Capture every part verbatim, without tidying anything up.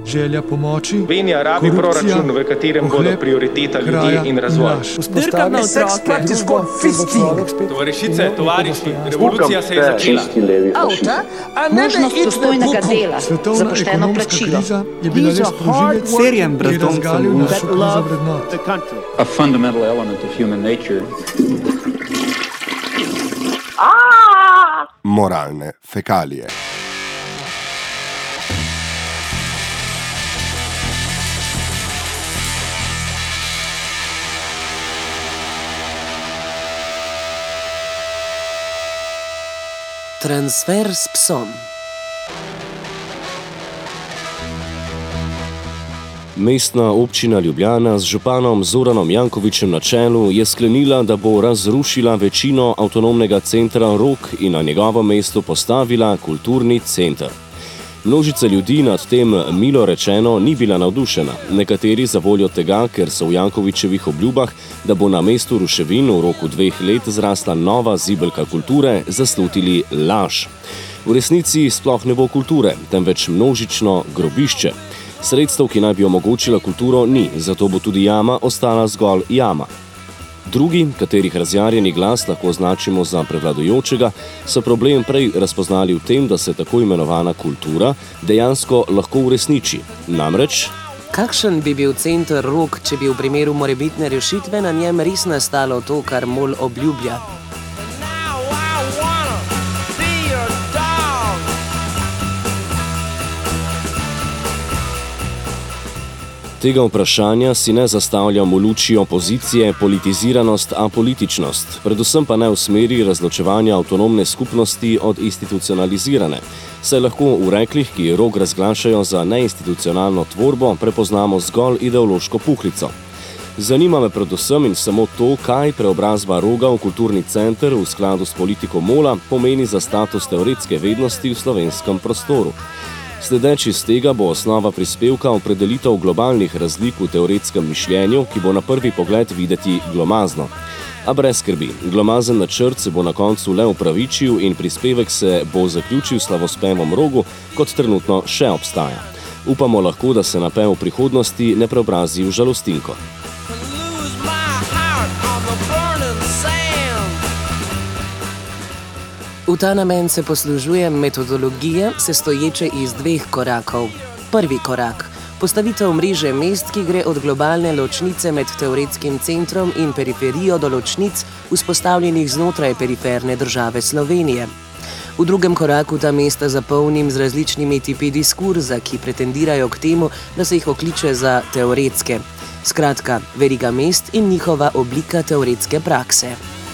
želja pomoči, Slovenija rabi proračun, v katerem bodo prioriteta ljudi in razvoj. Drkam na otroke. Tovarišice, tovariši, revolucija se je začela. Avta, možnost dostojnega dela za pošteno plačilo. je bila res prožilec, Serjem ki je brezdomcev razgalil naš kruh za vrednot. A fundamental element of human nature. Moralne fekalije. Transfer s psom. Mestna občina Ljubljana z županom Zoranom Jankovićem na čelu je sklenila, da bo razrušila večino avtonomnega centra Rog in na njegovo mesto postavila kulturni center. Množica ljudi nad tem, milo rečeno, ni bila navdušena. Nekateri zavoljo tega, ker so v Jankovićevih obljubah, da bo na mestu ruševin v roku dveh let zrasla nova zibelka kulture, zaslutili laž. V resnici sploh ne bo kulture, temveč množično grobišče. Sredstev, ki naj bi omogočila kulturo, ni, zato bo tudi jama ostala zgolj jama. Drugi, katerih razjarjeni glas lahko označimo za prevladujočega, so problem prej razpoznali v tem, da se tako imenovana kultura dejansko lahko uresniči. Namreč, Kakšen bi bil center Rog, če bi v primeru morebitne rešitve na njem res nastalo to, kar MOL obljublja? Tega vprašanja si ne zastavljamo v luči opozicije, politiziranost, apolitičnost, predvsem pa ne v smeri razločevanja avtonomne skupnosti od institucionalizirane. Saj lahko v reklih, ki Rog razglašajo za neinstitucionalno tvorbo, prepoznamo zgolj ideološko puhlico. Zanima me predvsem in samo to, kaj preobrazba Roga v kulturni center v skladu s politiko MOL-a pomeni za status teoretske vednosti v slovenskem prostoru. Sledeč iz tega bo osnova prispevka opredelitev globalnih razlik v teoretskem mišljenju, ki bo na prvi pogled videti glomazno. A brez skrbi, glomazen načrt se bo na koncu le upravičil in prispevek se bo zaključil slavospevom Rogu, kot trenutno še obstaja. Upamo lahko, da se napev v prihodnosti ne preobrazi v žalostinko. V ta namen se poslužujem metodologije, sestoječe iz dveh korakov. Prvi korak. Postavitev mreže mest, ki gre od globalne ločnice med teoretskim centrom in periferijo do ločnic, vzpostavljenih znotraj periferne države Slovenije. V drugem koraku ta mesta zapolnim z različnimi tipi diskurza, ki pretendirajo k temu, da se jih okliče za teoretske. Skratka, veriga mest in njihova oblika teoretske prakse.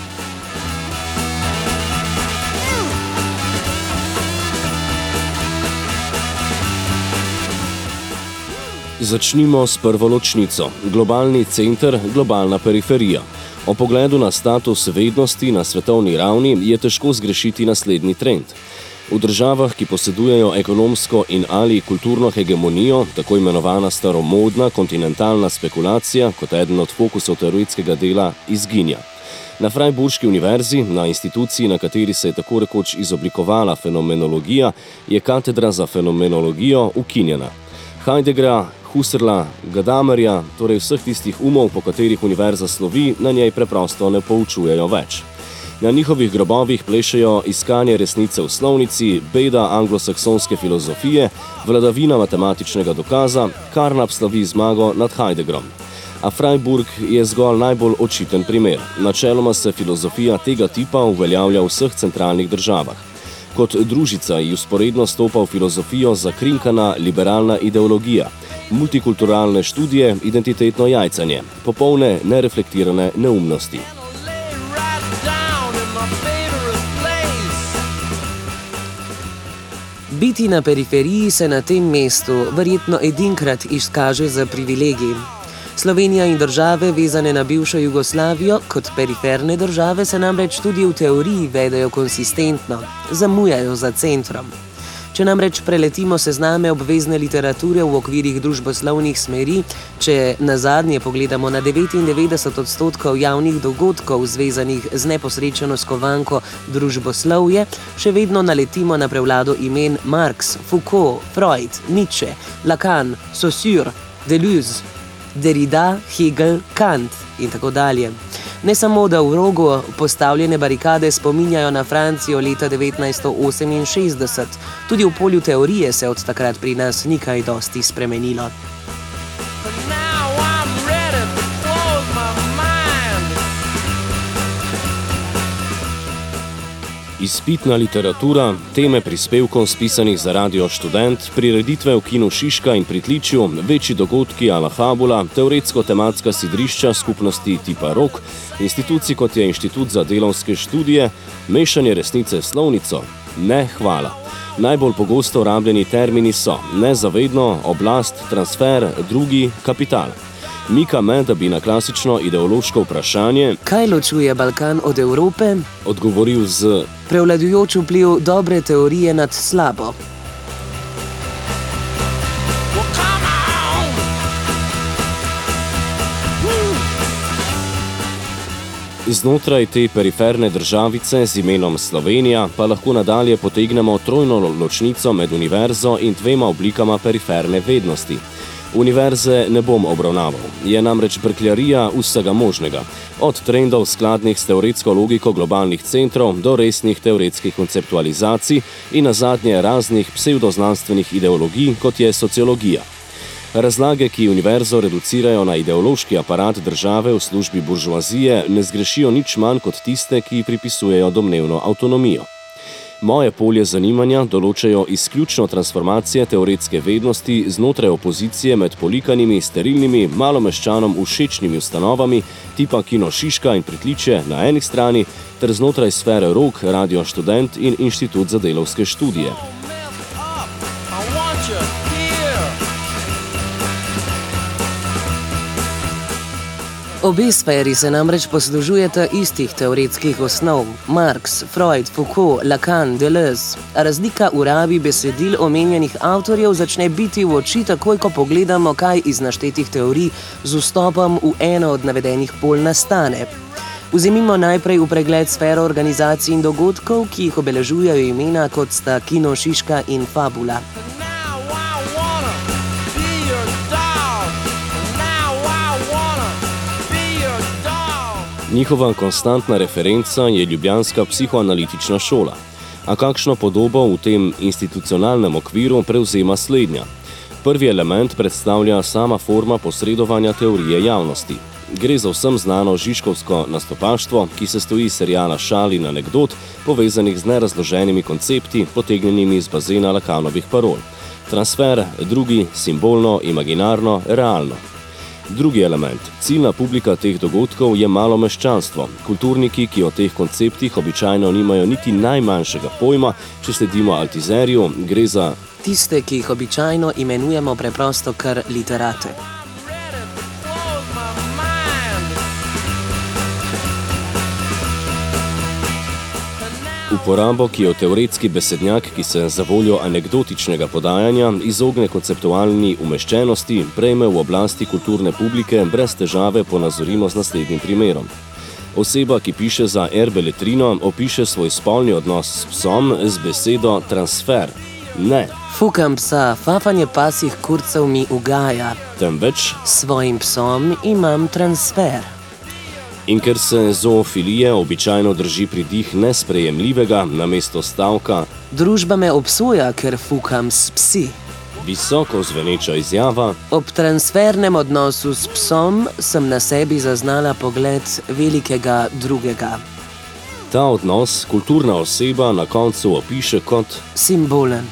Začnimo s prvo ločnico. Globalni center, globalna periferija. O pogledu na status vednosti na svetovni ravni je težko zgrešiti naslednji trend. V državah, ki posedujejo ekonomsko in ali kulturno hegemonijo, tako imenovana staromodna kontinentalna spekulacija, kot eden od fokusov teoretskega dela, izginja. Na Freiburški univerzi, na instituciji, na kateri se je tako rekoč izoblikovala fenomenologija, je katedra za fenomenologijo ukinjena. Heideggera, Husserla, Gadamerja, torej vseh tistih umov, po katerih univerza slovi, na njej preprosto ne poučujejo več. Na njihovih grobovih plešejo iskanje resnice v slovnici, beda anglosaksonske filozofije, vladavina matematičnega dokaza, Carnap slavi zmago nad Heideggerom. A Freiburg je zgolj najbolj očiten primer. Načeloma se filozofija tega tipa uveljavlja v vseh centralnih državah. Kot družica ji vzporedno stopa v filozofijo zakrinkana liberalna ideologija, multikulturalne študije, identitetno jajcanje, popolne, nereflektirane neumnosti. Biti na periferiji se na tem mestu verjetno edinkrat izkaže za privilegij. Slovenija in države, vezane na bivšo Jugoslavijo, kot periferne države, se namreč tudi v teoriji vedejo konsistentno, zamujajo za centrom. Če namreč preletimo sezname obvezne literature v okvirih družboslovnih smeri, če nazadnje pogledamo na devetindevetdeset odstotkov javnih dogodkov zvezanih z neposrečeno skovanko družboslovje, še vedno naletimo na prevlado imen Marx, Foucault, Freud, Nietzsche, Lacan, Saussure, Deleuze, Derrida, Hegel, Kant in tako dalje. Ne samo, da v rogu postavljene barikade spominjajo na Francijo leta devetnajststo oseminšestdeset, tudi v polju teorije se od takrat pri nas ni kaj dosti spremenilo. Izpitna literatura, teme prispevkov spisanih za Radio Študent, prireditve v Kinu Šiška in Pritličju, večji dogodki a la Habula, teoretsko-tematska sidrišča skupnosti tipa Rok, institucij kot je Inštitut za delavske študije, mešanje resnice s slovnico. Ne, hvala. Najbolj pogosto rabljeni termini so nezavedno, oblast, transfer, drugi, kapital. Mika me, da bi na klasično ideološko vprašanje, kaj ločuje Balkan od Evrope, odgovoril z prevladujoč vpliv dobre teorije nad slabo. Znotraj te periferne državice z imenom Slovenija pa lahko nadalje potegnemo trojno ločnico med univerzo in dvema oblikama periferne vednosti. Univerze ne bom obravnaval, je namreč brkljarija vsega možnega, od trendov skladnih s teoretsko logiko globalnih centrov do resnih teoretskih konceptualizacij in nazadnje raznih psevdoznanstvenih ideologij, kot je sociologija. Razlage, ki univerzo reducirajo na ideološki aparat države v službi buržoazije, ne zgrešijo nič manj kot tiste, ki pripisujejo domnevno avtonomijo. Moje polje zanimanja določajo izključno transformacije teoretske vednosti znotraj opozicije med polikanimi, sterilnimi, malomeščanom všečnimi ustanovami tipa Kino Šiška in Pritličje na eni strani ter znotraj sfere Rok, Radio Študent in Inštitut za delavske študije. Obe sferi se namreč poslužujeta istih teoretskih osnov, Marx, Freud, Foucault, Lacan, Deleuze. Razlika v rabi besedil omenjenih avtorjev začne biti v oči takoj, ko pogledamo, kaj iz naštetih teorij z vstopom v eno od navedenih pol nastane. Vzemimo najprej v pregled sfero organizacij in dogodkov, ki jih obeležujejo imena, kot sta Kino Šiška in Fabula. Njihova konstantna referenca je ljubljanska psihoanalitična šola. A kakšno podobo v tem institucionalnem okviru prevzema slednja? Prvi element predstavlja sama forma posredovanja teorije javnosti. Gre za vsem znano žižkovsko nastopaštvo, ki se stoji serijala šal in anekdot, povezanih z nerazloženimi koncepti, potegnjenimi iz bazena Lakanovih parol. Transfer, drugi, simbolno, imaginarno, realno. Drugi element, ciljna publika teh dogodkov je malo meščanstvo, kulturniki, ki o teh konceptih običajno nimajo niti najmanjšega pojma, če sledimo Altizerju, gre za tiste, ki jih običajno imenujemo preprosto kar literate. Uporabo, ki jo teoretski besednjak, ki se za voljo anekdotičnega podajanja izogne konceptualni umeščenosti, prejme v oblasti kulturne publike, brez težave ponazorimo z naslednjim primerom. Oseba, ki piše za R beletrino, opiše svoj spolni odnos s psom z besedo transfer. Ne. Fukam psa, fafanje pasih kurcev mi ugaja. Temveč s svojim psom imam transfer. In ker se zoofilije običajno drži pridih nesprejemljivega namesto stavka družba me obsoja, ker fukam s psi. Visoko zveneča izjava ob transfernem odnosu s psom sem na sebi zaznala pogled velikega drugega. Ta odnos kulturna oseba na koncu opiše kot simbolen.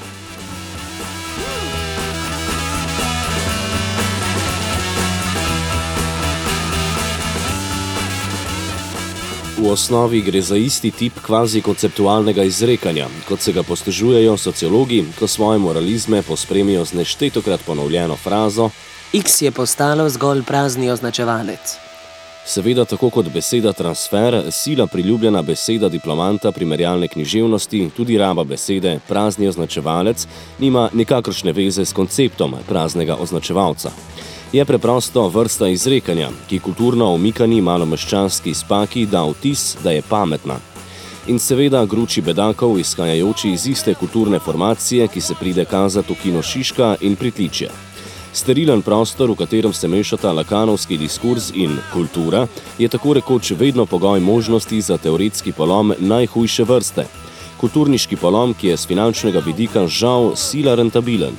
V osnovi gre za isti tip kvazi-konceptualnega izrekanja, kot se ga poslužujejo sociologi, ko svoje moralizme pospremijo z neštetokrat ponovljeno frazo X je postalo zgolj prazni označevalec. Seveda, tako kot beseda transfer, sila priljubljena beseda diplomanta primerjalne književnosti, tudi raba besede prazni označevalec nima nikakršne veze s konceptom praznega označevalca. Je preprosto vrsta izrekanja, ki kulturno omikani malomeščanski spaki da vtis, da je pametna. In seveda gruči bedakov, izhajajoči iz iste kulturne formacije, ki se pride kazat v kino Šiška in Pritličje. Sterilen prostor, v katerem se mešata lakanovski diskurs in kultura, je tako rekoč vedno pogoj možnosti za teoretski polom najhujše vrste. Kulturniški polom, ki je z finančnega vidika žal sila rentabilen.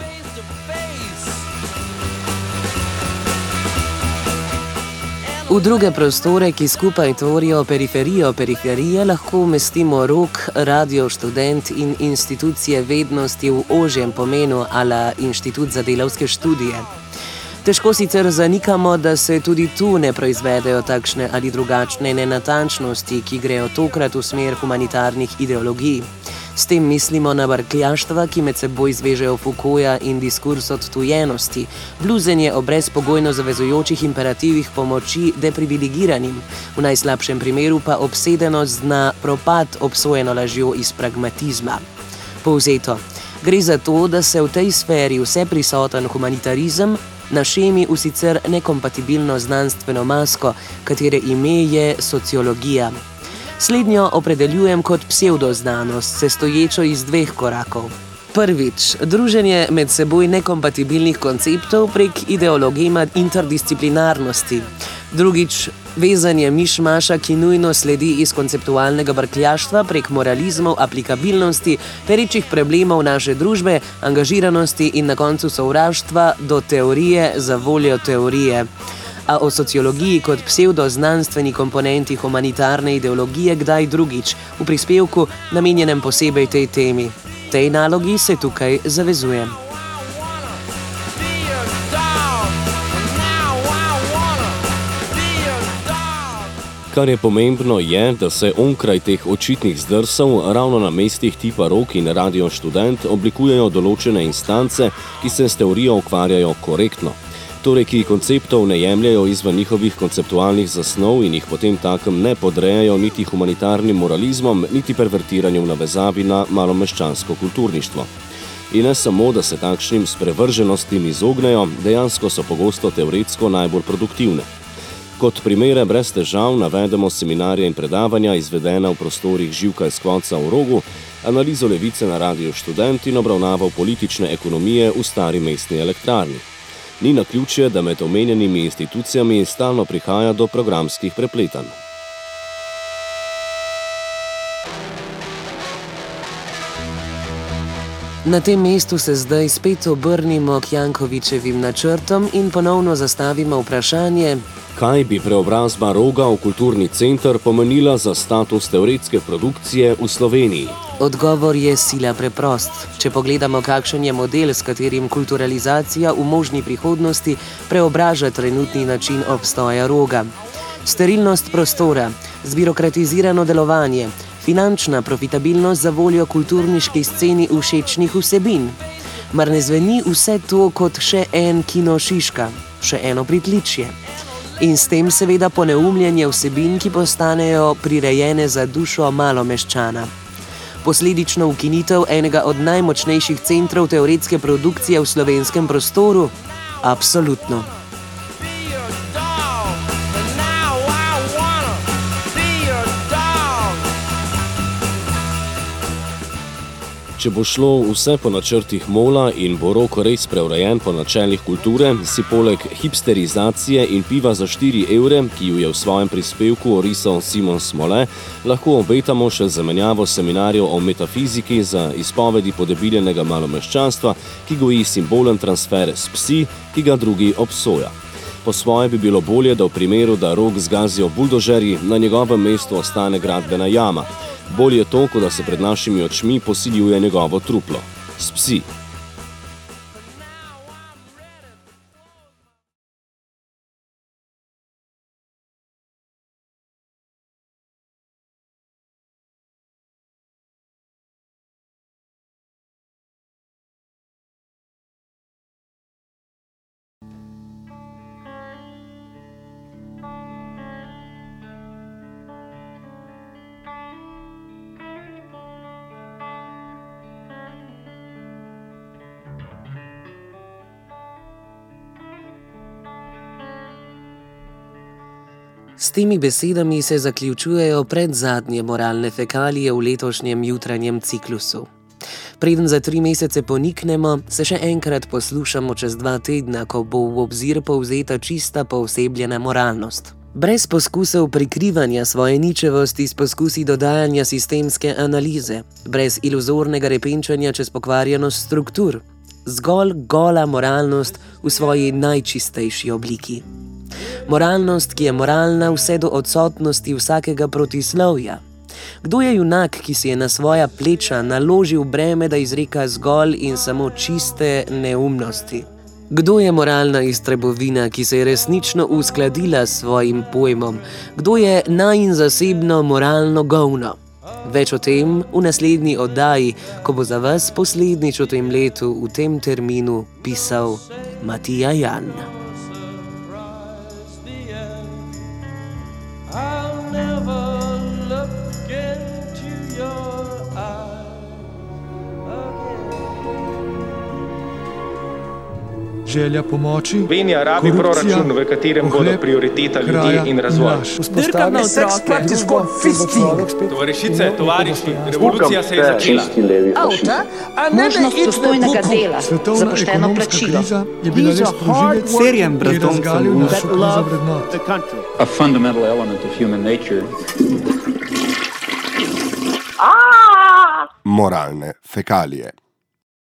V druge prostore, ki skupaj tvorijo periferijo periferije, lahko umestimo rok, Radio Študent in institucije vednosti v ožjem pomenu ala Inštitut za delavske študije. Težko sicer zanikamo, da se tudi tu ne proizvedejo takšne ali drugačne nenatančnosti, ki grejo tokrat v smer humanitarnih ideologij. S tem mislimo na barkljaštva, ki med seboj zvežejo Foucaulta in diskurs odtujenosti, bluzenje o brezpogojno zavezujočih imperativih pomoči deprivilegiranim, v najslabšem primeru pa obsedenost na propad obsojeno lažjo iz pragmatizma. Povzeto, gre za to, da se v tej sferi vse prisoten humanitarizem našemi v sicer nekompatibilno znanstveno masko, katere ime je sociologija. Slednjo opredeljujem kot psevdoznanost, sestoječo iz dveh korakov. Prvič, druženje med seboj nekompatibilnih konceptov prek ideologema interdisciplinarnosti. Drugič, vezanje mišmaša, ki nujno sledi iz konceptualnega barkljaštva prek moralizmov, aplikabilnosti, perečih problemov naše družbe, angažiranosti in na koncu sovraštva do teorije za voljo teorije. A o sociologiji kot psevdoznanstveni komponenti humanitarne ideologije kdaj drugič, v prispevku namenjenem posebej tej temi. Tej nalogi se tukaj zavezujem. Kar je pomembno je, da se onkraj teh očitnih zdrsov ravno na mestih tipa Rok in Radio Študent oblikujejo določene instance, ki se s teorijo ukvarjajo korektno. Torej, ki konceptov ne jemljajo izven njihovih konceptualnih zasnov in jih potem takem ne podrejajo niti humanitarnim moralizmom, niti pervertiranju v navezavi na malomeščansko kulturništvo. In ne samo, da se takšnim sprevrženostim izognejo, dejansko so pogosto teoretsko najbolj produktivne. Kot primere brez težav navedemo seminarje in predavanja, izvedena v prostorih Živka iz Skvotca v Rogu, analizo levice na Radio Študent in obravnavo politične ekonomije v stari mestni elektrarni. Ni naključje, da med omenjenimi institucijami stalno prihaja do programskih prepletanj. Na tem mestu se zdaj spet obrnimo k Jankovićevim načrtom in ponovno zastavimo vprašanje, kaj bi preobrazba Roga v kulturni center pomenila za status teoretske produkcije v Sloveniji? Odgovor je sila preprost. Če pogledamo, kakšen je model, s katerim kulturalizacija v možni prihodnosti preobraža trenutni način obstoja Roga. Sterilnost prostora, zbirokratizirano delovanje, finančna profitabilnost za voljo kulturniški sceni všečnih vsebin. Mar ne zveni vse to kot še en kino Šiška, še eno Pritličje? In s tem seveda poneumljanje vsebin, ki postanejo prirejene za dušo malomeščana. Posledično ukinitev enega od najmočnejših centrov teoretske produkcije v slovenskem prostoru? Absolutno. Če bo šlo vse po načrtih Mola in bo Rok res preurejen po načelih kulture, si poleg hipsterizacije in piva za štiri evre, ki ju je v svojem prispevku orisal Simon Smole, lahko obetamo še zamenjavo seminarjev o metafiziki za izpovedi podebiljenega malomeščanstva, ki goji simbolen transfer s psi, ki ga drugi obsoja. Po svoje bi bilo bolje, da v primeru, da Rok zgazijo buldožerji, na njegovem mestu ostane gradbena jama. Bolje je to, kot da se pred našimi očmi posiljuje njegovo truplo. S psi. S temi besedami se zaključujejo predzadnje moralne fekalije v letošnjem jutranjem ciklusu. Preden za tri mesece poniknemo, se še enkrat poslušamo čez dva tedna, ko bo v obzir povzeta čista poosebljena moralnost. Brez poskusov prikrivanja svoje ničevosti s poskusi dodajanja sistemske analize, brez iluzornega repenčanja čez pokvarjenost struktur, zgolj gola moralnost v svoji najčistejši obliki. Moralnost, ki je moralna vse do odsotnosti vsakega protislovja. Kdo je junak, ki si je na svoja pleča naložil breme, da izreka zgolj in samo čiste neumnosti? Kdo je moralna iztrebovina, ki se je resnično uskladila s svojim pojmom? Kdo je najin zasebno moralno govno? Več o tem v naslednji oddaji, ko bo za vas poslednjič v tem letu v tem terminu pisal Matija Jan. Želja pomoči, Slovenija rabi proračun, v katerem bodo prioriteta ljudi in razvoj. Drka na otroke. Tovarišice, tovariši, revolucija se je začela. Avta, možnost dostojnega dela za pošteno plačilo. Serijem brezdomcem. A fundamental element of human nature. Moralne fekalije.